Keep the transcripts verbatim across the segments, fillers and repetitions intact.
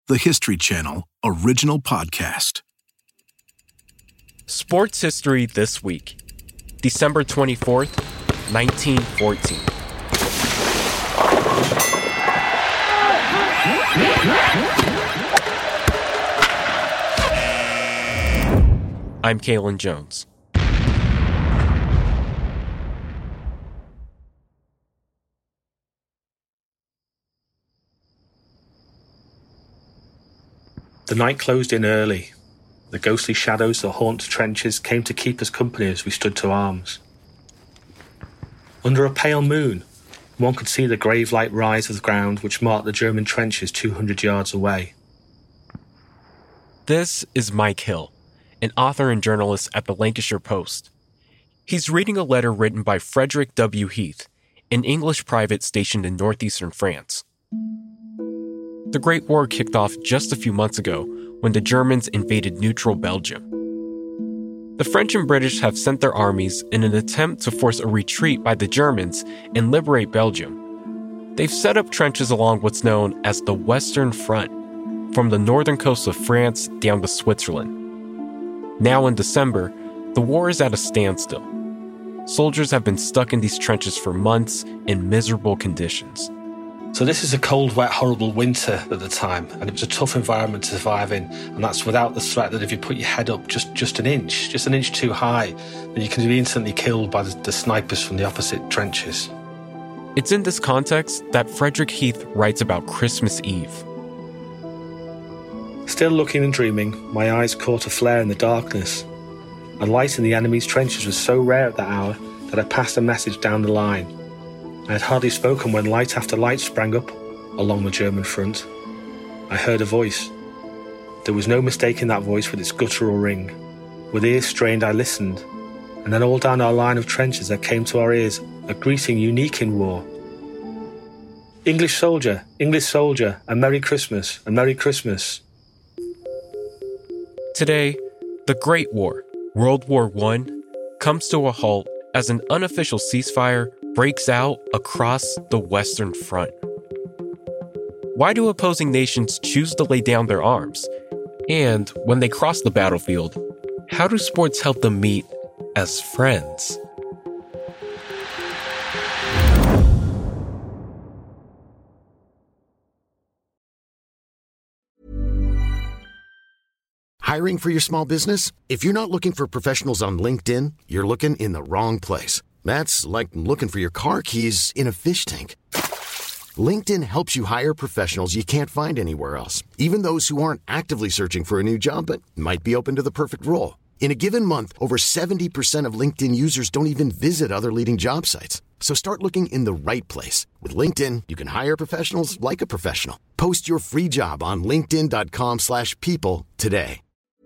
the History Channel original podcast. Sports history this week, December twenty-fourth, nineteen fourteen. I'm Kalen Jones. The night closed in early. The ghostly shadows that haunt trenches came to keep us company as we stood to arms. Under a pale moon, one could see the grave-like rise of the ground which marked the German trenches two hundred yards away. This is Mike Hill, an author and journalist at the Lancashire Post. He's reading a letter written by Frederick W. Heath, an English private stationed in northeastern France. The Great War kicked off just a few months ago when the Germans invaded neutral Belgium. The French and British have sent their armies in an attempt to force a retreat by the Germans and liberate Belgium. They've set up trenches along what's known as the Western Front, from the northern coast of France down to Switzerland. Now in December, the war is at a standstill. Soldiers have been stuck in these trenches for months in miserable conditions. So this is a cold, wet, horrible winter at the time, and it was a tough environment to survive in, and that's without the threat that if you put your head up just, just an inch, just an inch too high, then you can be instantly killed by the, the snipers from the opposite trenches. It's in this context that Frederick Heath writes about Christmas Eve. Still looking and dreaming, my eyes caught a flare in the darkness. A light in the enemy's trenches was so rare at that hour that I passed a message down the line. I had hardly spoken when light after light sprang up along the German front. I heard a voice. There was no mistaking that voice with its guttural ring. With ears strained, I listened, and then all down our line of trenches there came to our ears a greeting unique in war. English soldier, English soldier, a Merry Christmas, a Merry Christmas. Today, the Great War, World War One, comes to a halt as an unofficial ceasefire breaks out across the Western Front. Why do opposing nations choose to lay down their arms? And when they cross the battlefield, how do sports help them meet as friends? Hiring for your small business? If you're not looking for professionals on LinkedIn, you're looking in the wrong place. That's like looking for your car keys in a fish tank. LinkedIn helps you hire professionals you can't find anywhere else, even those who aren't actively searching for a new job but might be open to the perfect role. In a given month, over seventy percent of LinkedIn users don't even visit other leading job sites. So start looking in the right place. With LinkedIn, you can hire professionals like a professional. Post your free job on linkedin.com slash people today.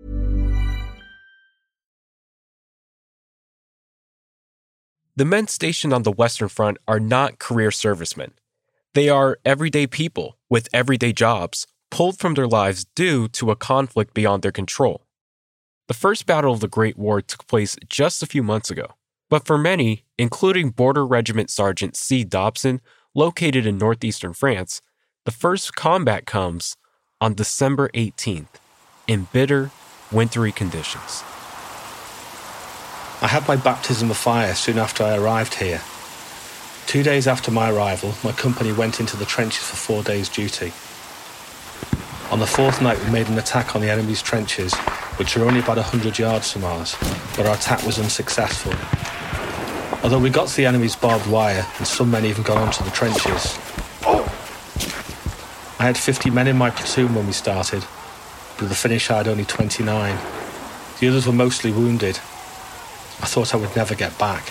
The men stationed on the Western Front are not career servicemen. They are everyday people with everyday jobs, pulled from their lives due to a conflict beyond their control. The first battle of the Great War took place just a few months ago, but for many, including Border Regiment Sergeant C. Dobson, located in northeastern France, the first combat comes on December eighteenth, in bitter, wintry conditions. I had my baptism of fire soon after I arrived here. Two days after my arrival, my company went into the trenches for four days' duty. On the fourth night, we made an attack on the enemy's trenches, which are only about one hundred yards from ours, but our attack was unsuccessful. Although we got to the enemy's barbed wire, and some men even got onto the trenches. I had fifty men in my platoon when we started, but at the finish I had only twenty-nine. The others were mostly wounded. I thought I would never get back.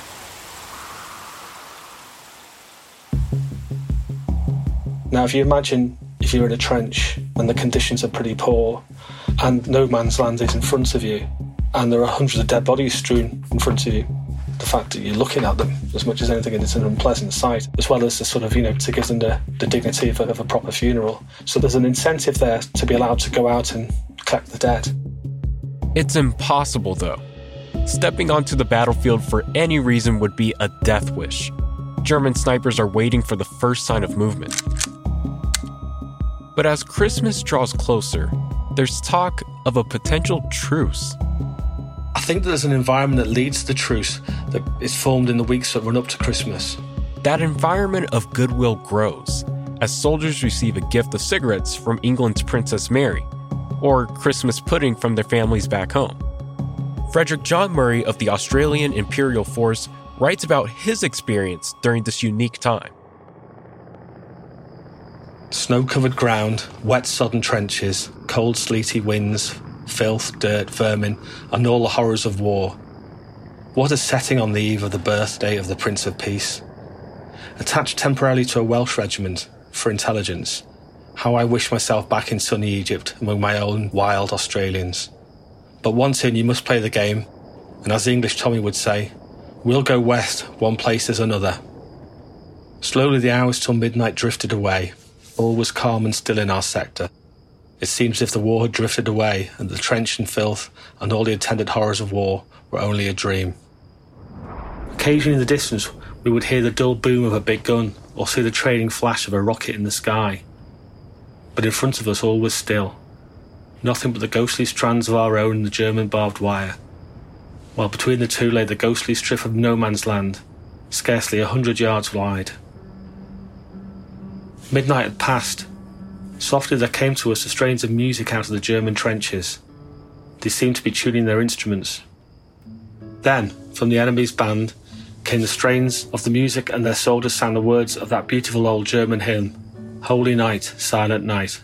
Now, if you imagine if you're in a trench and the conditions are pretty poor and no man's land is in front of you and there are hundreds of dead bodies strewn in front of you, the fact that you're looking at them as much as anything, it's an unpleasant sight, as well as the sort of, you know, to give them the, the dignity of a, of a proper funeral. So there's an incentive there to be allowed to go out and collect the dead. It's impossible, though. Stepping onto the battlefield for any reason would be a death wish. German snipers are waiting for the first sign of movement. But as Christmas draws closer, there's talk of a potential truce. I think that there's an environment that leads to the truce that is formed in the weeks that run up to Christmas. That environment of goodwill grows as soldiers receive a gift of cigarettes from England's Princess Mary, or Christmas pudding from their families back home. Frederick John Murray of the Australian Imperial Force writes about his experience during this unique time. Snow-covered ground, wet sodden trenches, cold sleety winds, filth, dirt, vermin, and all the horrors of war. What a setting on the eve of the birthday of the Prince of Peace. Attached temporarily to a Welsh regiment for intelligence, how I wish myself back in sunny Egypt among my own wild Australians. But once in, you must play the game, and as the English Tommy would say, we'll go west, one place is another. Slowly the hours till midnight drifted away. All was calm and still in our sector. It seemed as if the war had drifted away, and the trench and filth and all the attendant horrors of war were only a dream. Occasionally in the distance, we would hear the dull boom of a big gun, or see the trailing flash of a rocket in the sky. But in front of us all was still. Nothing but the ghostly strands of our own and the German barbed wire, while between the two lay the ghostly strip of no man's land, scarcely a hundred yards wide. Midnight had passed. Softly there came to us the strains of music out of the German trenches. They seemed to be tuning their instruments. Then, from the enemy's band, came the strains of the music, and their soldiers sang the words of that beautiful old German hymn, Holy Night, Silent Night.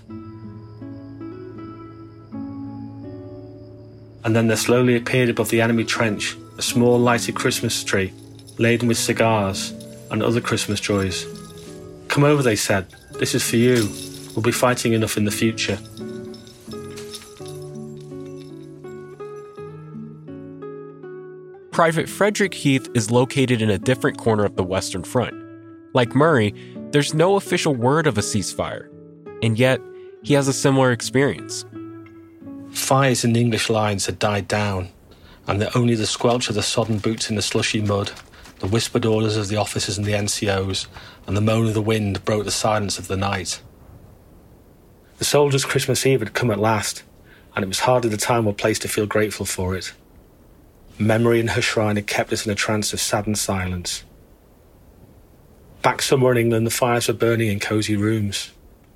And then there slowly appeared above the enemy trench a small lighted Christmas tree, laden with cigars and other Christmas joys. Come over, they said. This is for you. We'll be fighting enough in the future. Private Frederick Heath is located in a different corner of the Western Front. Like Murray, there's no official word of a ceasefire, and yet he has a similar experience. Fires in the English lines had died down, and that only the squelch of the sodden boots in the slushy mud, the whispered orders of the officers and the N C Os, and the moan of the wind broke the silence of the night. The soldiers' Christmas Eve had come at last, and it was hardly the time or place to feel grateful for it. Memory in her shrine had kept us in a trance of saddened silence. Back somewhere in England, the fires were burning in cosy rooms.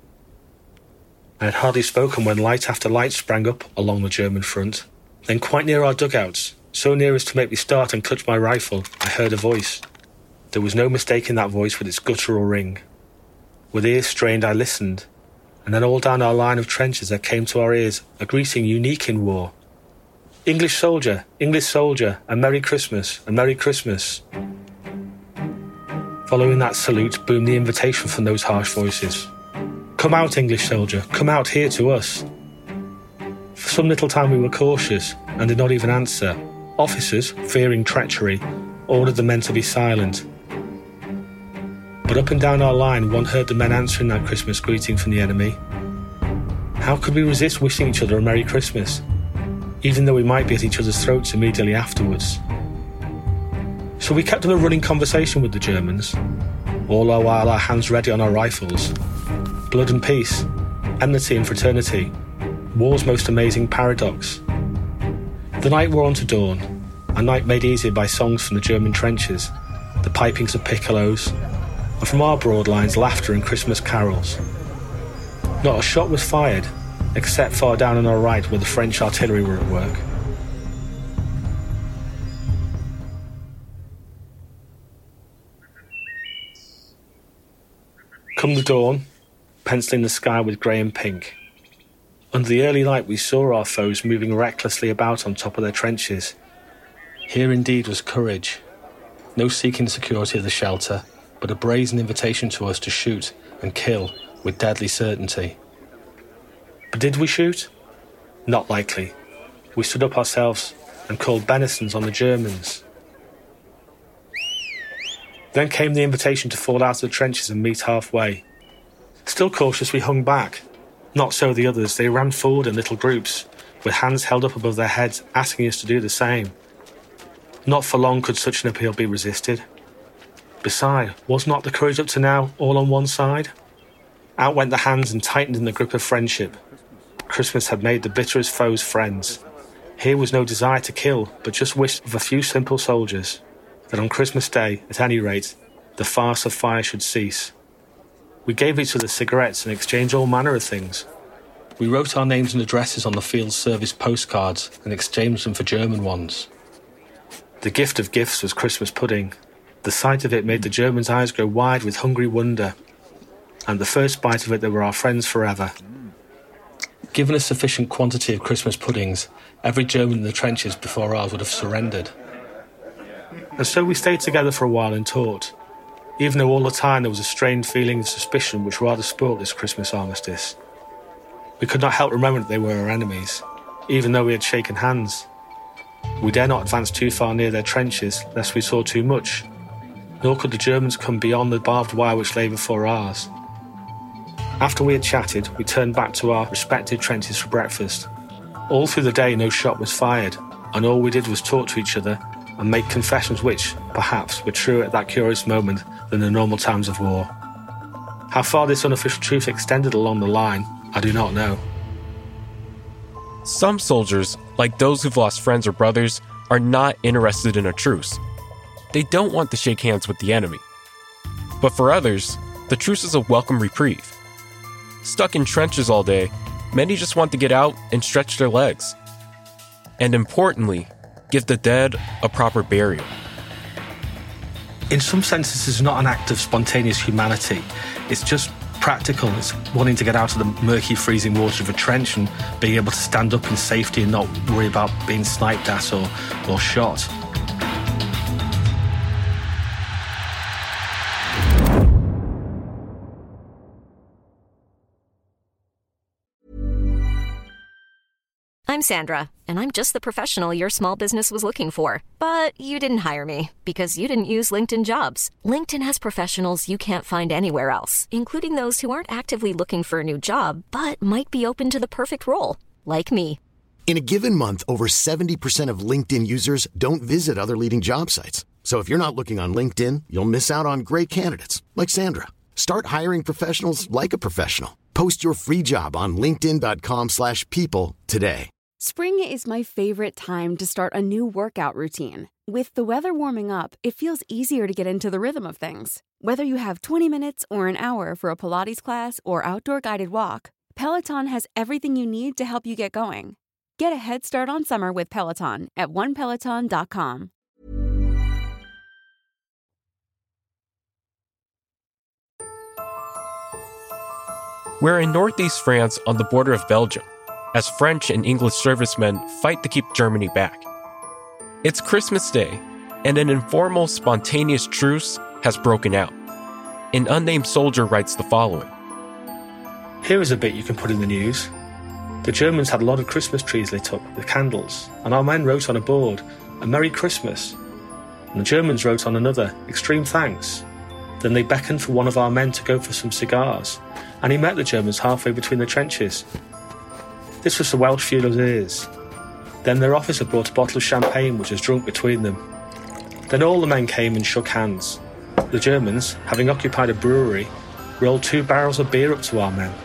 I had hardly spoken when light after light sprang up along the German front. Then quite near our dugouts, so near as to make me start and clutch my rifle, I heard a voice. There was no mistaking that voice with its guttural ring. With ears strained, I listened, and then all down our line of trenches there came to our ears a greeting unique in war. English soldier, English soldier, a Merry Christmas, a Merry Christmas. Following that salute boomed the invitation from those harsh voices. Come out, English soldier, come out here to us. For some little time we were cautious and did not even answer. Officers, fearing treachery, ordered the men to be silent. But up and down our line one heard the men answering that Christmas greeting from the enemy. How could we resist wishing each other a Merry Christmas, even though we might be at each other's throats immediately afterwards? So we kept up a running conversation with the Germans, all the while our hands ready on our rifles. Blood and peace, enmity and fraternity, war's most amazing paradox. The night wore on to dawn, a night made easier by songs from the German trenches, the pipings of piccolos, and from our broad lines laughter and Christmas carols. Not a shot was fired, except far down on our right where the French artillery were at work. Come the dawn, penciling the sky with grey and pink. Under the early light we saw our foes moving recklessly about on top of their trenches. Here indeed was courage. No seeking security of the shelter, but a brazen invitation to us to shoot and kill with deadly certainty. But did we shoot? Not likely. We stood up ourselves and called benisons on the Germans. Then came the invitation to fall out of the trenches and meet halfway. Still cautious, we hung back. Not so the others. They ran forward in little groups, with hands held up above their heads, asking us to do the same. Not for long could such an appeal be resisted. Besides, was not the courage up to now all on one side? Out went the hands and tightened in the grip of friendship. Christmas had made the bitterest foes friends. Here was no desire to kill, but just wish of a few simple soldiers, that on Christmas Day, at any rate, the farce of fire should cease. We gave each other cigarettes and exchanged all manner of things. We wrote our names and addresses on the field service postcards and exchanged them for German ones. The gift of gifts was Christmas pudding. The sight of it made the Germans' eyes grow wide with hungry wonder, and the first bite of it they were our friends forever. Given a sufficient quantity of Christmas puddings, every German in the trenches before ours would have surrendered. And so we stayed together for a while and talked, even though all the time there was a strained feeling of suspicion which rather spoilt this Christmas armistice. We could not help remembering that they were our enemies, even though we had shaken hands. We dare not advance too far near their trenches, lest we saw too much, nor could the Germans come beyond the barbed wire which lay before ours. After we had chatted, we turned back to our respective trenches for breakfast. All through the day no shot was fired, and all we did was talk to each other and make confessions which, perhaps, were truer at that curious moment than the normal times of war. How far this unofficial truth extended along the line, I do not know. Some soldiers, like those who've lost friends or brothers, are not interested in a truce. They don't want to shake hands with the enemy. But for others, the truce is a welcome reprieve. Stuck in trenches all day, many just want to get out and stretch their legs. And importantly, give the dead a proper burial. In some sense, this is not an act of spontaneous humanity. It's just practical. It's wanting to get out of the murky, freezing water of a trench and being able to stand up in safety and not worry about being sniped at or, or shot. I'm Sandra, and I'm just the professional your small business was looking for. But you didn't hire me because you didn't use LinkedIn Jobs. LinkedIn has professionals you can't find anywhere else, including those who aren't actively looking for a new job, but might be open to the perfect role, like me. In a given month, over seventy percent of LinkedIn users don't visit other leading job sites. So if you're not looking on LinkedIn, you'll miss out on great candidates, like Sandra. Start hiring professionals like a professional. Post your free job on linkedin dot com slash people today. Spring is my favorite time to start a new workout routine. With the weather warming up, it feels easier to get into the rhythm of things. Whether you have twenty minutes or an hour for a Pilates class or outdoor guided walk, Peloton has everything you need to help you get going. Get a head start on summer with Peloton at one peloton dot com. We're in northeast France on the border of Belgium, as French and English servicemen fight to keep Germany back. It's Christmas Day, and an informal, spontaneous truce has broken out. An unnamed soldier writes the following. Here is a bit you can put in the news. The Germans had a lot of Christmas trees lit up with candles, and our men wrote on a board, "A Merry Christmas." And the Germans wrote on another, "Extreme thanks." Then they beckoned for one of our men to go for some cigars, and he met the Germans halfway between the trenches. This was the Welsh Fusiliers. Then their officer brought a bottle of champagne which was drunk between them. Then all the men came and shook hands. The Germans, having occupied a brewery, rolled two barrels of beer up to our men.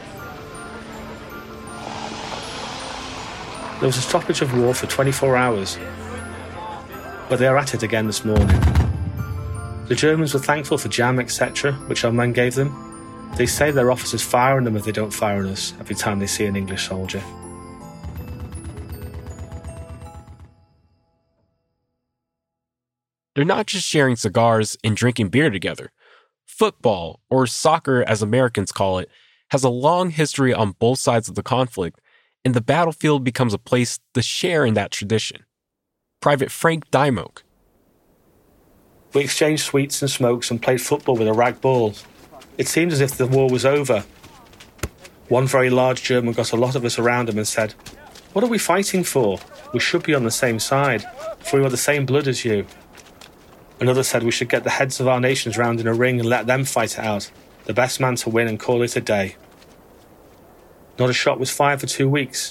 There was a stoppage of war for twenty-four hours, but they are at it again this morning. The Germans were thankful for jam, et cetera, which our men gave them. They say their officers fire on them if they don't fire on us every time they see an English soldier. They're not just sharing cigars and drinking beer together. Football, or soccer as Americans call it, has a long history on both sides of the conflict, and the battlefield becomes a place to share in that tradition. Private Frank Dymoke. We exchanged sweets and smokes and played football with a rag ball. It seemed as if the war was over. One very large German got a lot of us around him and said, "What are we fighting for? We should be on the same side, for we are the same blood as you." Another said we should get the heads of our nations round in a ring and let them fight it out, the best man to win and call it a day. Not a shot was fired for two weeks.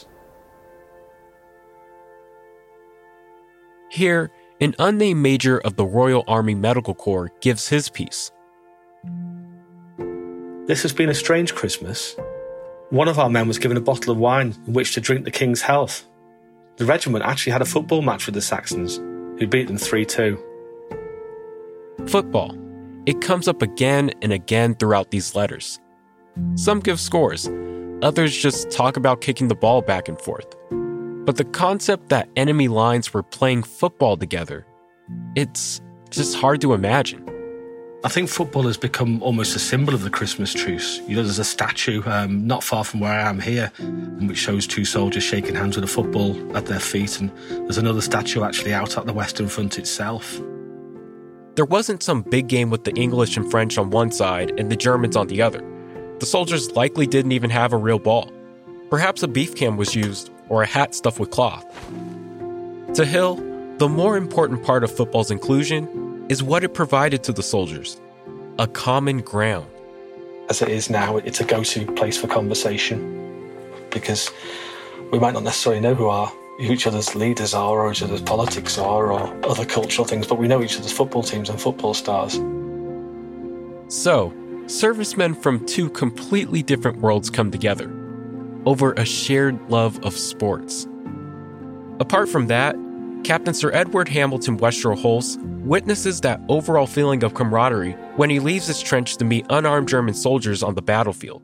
Here, an unnamed major of the Royal Army Medical Corps gives his piece. This has been a strange Christmas. One of our men was given a bottle of wine in which to drink the king's health. The regiment actually had a football match with the Saxons, who beat them three two. Football. It comes up again and again throughout these letters. Some give scores, others just talk about kicking the ball back and forth. But the concept that enemy lines were playing football together, it's just hard to imagine. I think football has become almost a symbol of the Christmas truce. You know, there's a statue um, not far from where I am here, which shows two soldiers shaking hands with a football at their feet, and there's another statue actually out at the Western Front itself. There wasn't some big game with the English and French on one side and the Germans on the other. The soldiers likely didn't even have a real ball. Perhaps a beef can was used, or a hat stuffed with cloth. To Hill, the more important part of football's inclusion is what it provided to the soldiers, a common ground. As it is now, it's a go-to place for conversation, because we might not necessarily know who our who each other's leaders are, or each other's politics are, or other cultural things, but we know each other's football teams and football stars. So, servicemen from two completely different worlds come together over a shared love of sports. Apart from that, Captain Sir Edward Hamilton Westrel Hulse witnesses that overall feeling of camaraderie when he leaves his trench to meet unarmed German soldiers on the battlefield.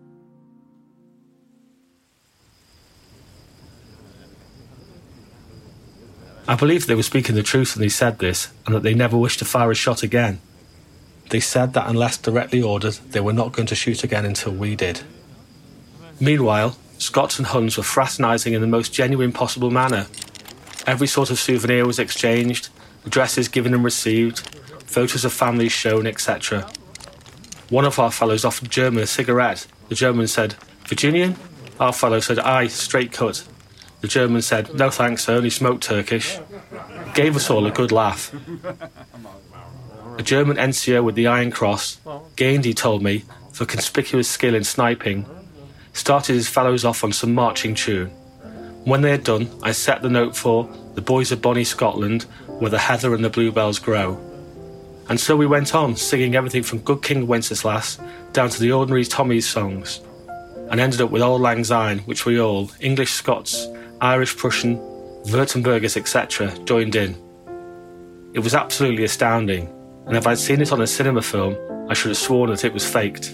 I believe they were speaking the truth when they said this, and that they never wished to fire a shot again. They said that unless directly ordered, they were not going to shoot again until we did. Meanwhile, Scots and Huns were fraternising in the most genuine possible manner. Every sort of souvenir was exchanged, addresses given and received, photos of families shown, et cetera. One of our fellows offered German a cigarette. The German said, "Virginian?" Our fellow said, "Aye, straight cut." The German said, "No thanks, I only smoke Turkish." Gave us all a good laugh. A German N C O with the Iron Cross, gained, he told me, for conspicuous skill in sniping, started his fellows off on some marching tune. When they had done, I set the note for "The Boys of Bonnie Scotland, where the heather and the bluebells grow." And so we went on, singing everything from Good King Wenceslas down to the ordinary Tommy's songs, and ended up with Auld Lang Syne, which we all, English, Scots, Irish, Prussian, Württembergers, et cetera, joined in. It was absolutely astounding, and if I'd seen it on a cinema film, I should have sworn that it was faked.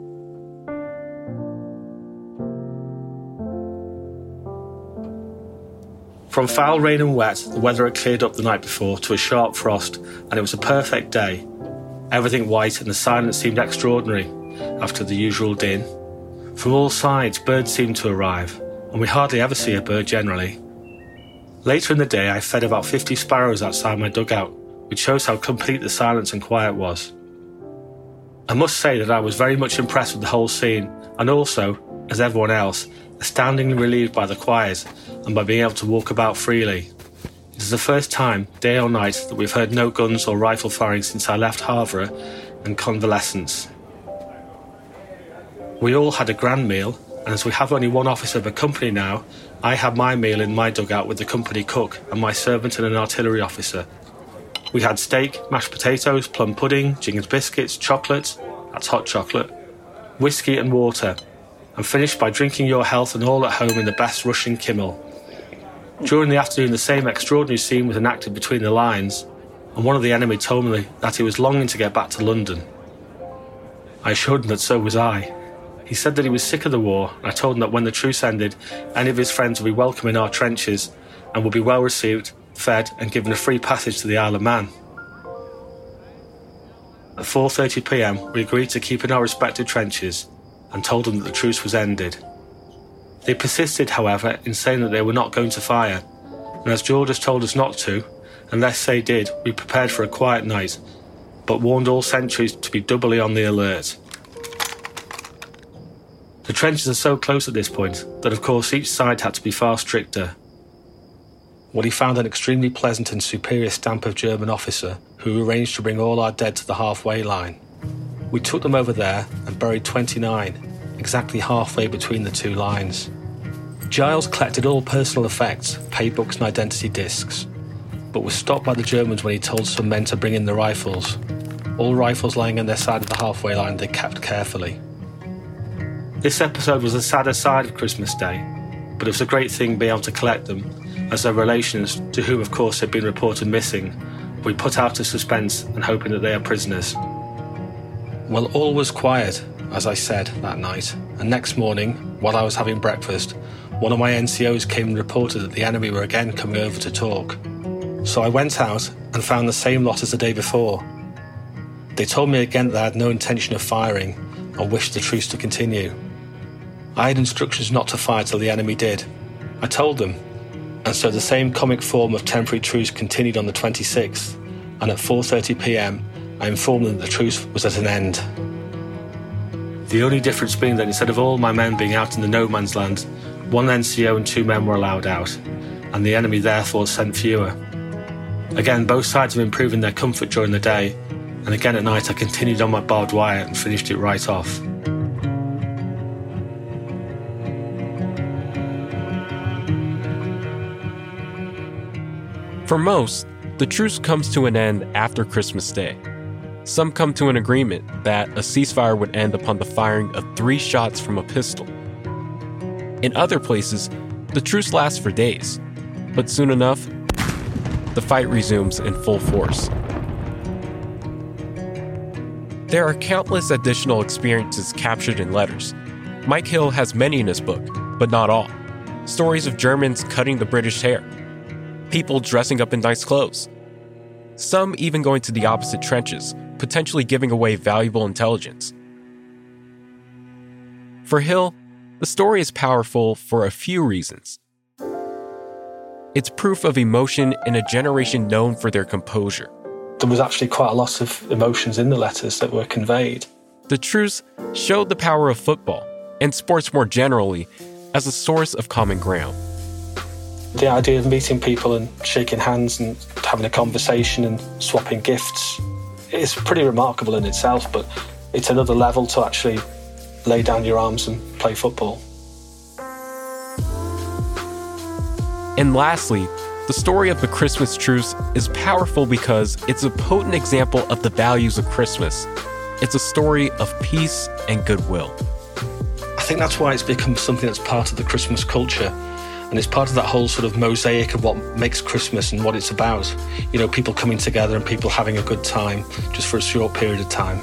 From foul rain and wet, the weather had cleared up the night before to a sharp frost, and it was a perfect day. Everything white, and the silence seemed extraordinary after the usual din. From all sides, birds seemed to arrive, and we hardly ever see a bird generally. Later in the day, I fed about fifty sparrows outside my dugout, which shows how complete the silence and quiet was. I must say that I was very much impressed with the whole scene, and also, as everyone else, astoundingly relieved by the quiet and by being able to walk about freely. It is the first time, day or night, that we've heard no guns or rifle firing since I left Havre and convalescence. We all had a grand meal, and as we have only one officer of a company now, I had my meal in my dugout with the company cook and my servant and an artillery officer. We had steak, mashed potatoes, plum pudding, Jing's biscuits, chocolate, that's hot chocolate, whiskey and water, and finished by drinking your health and all at home in the best Russian Kimmel. During the afternoon, the same extraordinary scene was enacted between the lines, and one of the enemy told me that he was longing to get back to London. I assured him that so was I. He said that he was sick of the war, and I told him that when the truce ended, any of his friends would be welcome in our trenches and would be well received, fed, and given a free passage to the Isle of Man. At four thirty p m, we agreed to keep in our respective trenches and told them that the truce was ended. They persisted, however, in saying that they were not going to fire, and as George has told us not to, unless they did, we prepared for a quiet night, but warned all sentries to be doubly on the alert. The trenches are so close at this point that of course each side had to be far stricter. Well, he found an extremely pleasant and superior stamp of German officer who arranged to bring all our dead to the halfway line. We took them over there and buried twenty-nine, exactly halfway between the two lines. Giles collected all personal effects, pay books and identity discs, but was stopped by the Germans when he told some men to bring in the rifles. All rifles lying on their side of the halfway line they kept carefully. This episode was the sadder side of Christmas Day, but it was a great thing being able to collect them, as their relations, to whom of course had been reported missing, we put out of suspense and hoping that they are prisoners. Well, all was quiet, as I said, that night, and next morning, while I was having breakfast, one of my N C Os came and reported that the enemy were again coming over to talk. So I went out and found the same lot as the day before. They told me again that they had no intention of firing and wished the truce to continue. I had instructions not to fire till the enemy did. I told them, and so the same comic form of temporary truce continued on the twenty-sixth, and at four thirty p m I informed them that the truce was at an end. The only difference being that instead of all my men being out in the no man's land, one N C O and two men were allowed out, and the enemy therefore sent fewer. Again, both sides were improving their comfort during the day, and again at night I continued on my barbed wire and finished it right off. For most, the truce comes to an end after Christmas Day. Some come to an agreement that a ceasefire would end upon the firing of three shots from a pistol. In other places, the truce lasts for days, but soon enough, the fight resumes in full force. There are countless additional experiences captured in letters. Mike Hill has many in his book, but not all. Stories of Germans cutting the British hair, people dressing up in nice clothes, some even going to the opposite trenches, potentially giving away valuable intelligence. For Hill, the story is powerful for a few reasons. It's proof of emotion in a generation known for their composure. There was actually quite a lot of emotions in the letters that were conveyed. The truce showed the power of football, and sports more generally, as a source of common ground. The idea of meeting people and shaking hands and having a conversation and swapping gifts is pretty remarkable in itself, but it's another level to actually lay down your arms and play football. And lastly, the story of the Christmas truce is powerful because it's a potent example of the values of Christmas. It's a story of peace and goodwill. I think that's why it's become something that's part of the Christmas culture. And it's part of that whole sort of mosaic of what makes Christmas and what it's about. You know, people coming together and people having a good time just for a short period of time.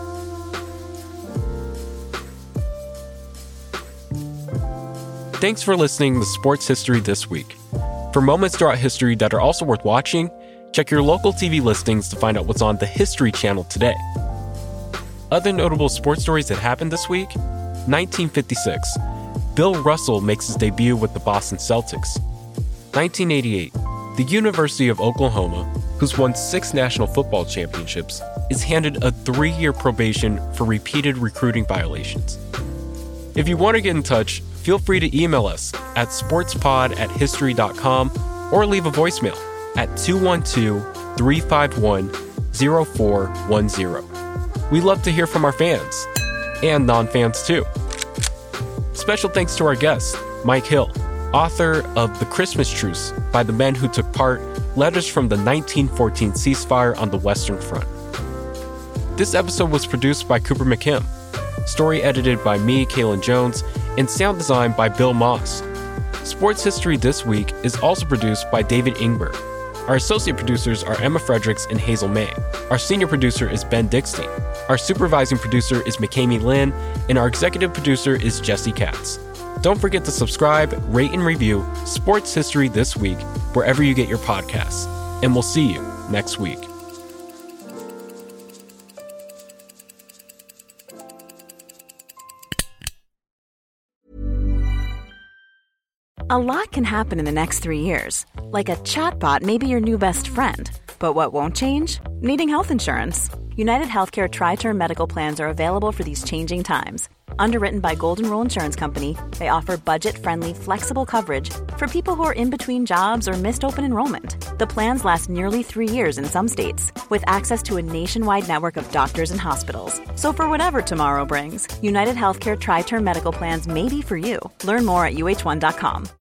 Thanks for listening to Sports History This Week. For moments throughout history that are also worth watching, check your local T V listings to find out what's on the History Channel today. Other notable sports stories that happened this week: nineteen fifty-six. Bill Russell makes his debut with the Boston Celtics. nineteen eighty-eight. The University of Oklahoma, who's won six national football championships, is handed a three-year probation for repeated recruiting violations. If you want to get in touch, feel free to email us at sportspod at history dot com or leave a voicemail at two one two, three five one, zero four one zero. We love to hear from our fans, and non-fans too. Special thanks to our guest, Mike Hill, author of The Christmas Truce by the Men Who Took Part, Letters from the nineteen fourteen Ceasefire on the Western Front. This episode was produced by Cooper McKim, story edited by me, Kalen Jones, and sound designed by Bill Moss. Sports History This Week is also produced by David Ingber. Our associate producers are Emma Fredericks and Hazel May. Our senior producer is Ben Dickstein. Our supervising producer is McKamey Lynn, and our executive producer is Jesse Katz. Don't forget to subscribe, rate, and review Sports History This Week wherever you get your podcasts. And we'll see you next week. A lot can happen in the next three years. Like a chatbot may be your new best friend. But what won't change? Needing health insurance. United Healthcare Tri-Term Medical Plans are available for these changing times. Underwritten by Golden Rule Insurance Company, they offer budget-friendly, flexible coverage for people who are in between jobs or missed open enrollment. The plans last nearly three years in some states, with access to a nationwide network of doctors and hospitals. So for whatever tomorrow brings, United Healthcare Tri-Term Medical Plans may be for you. Learn more at U H one dot com.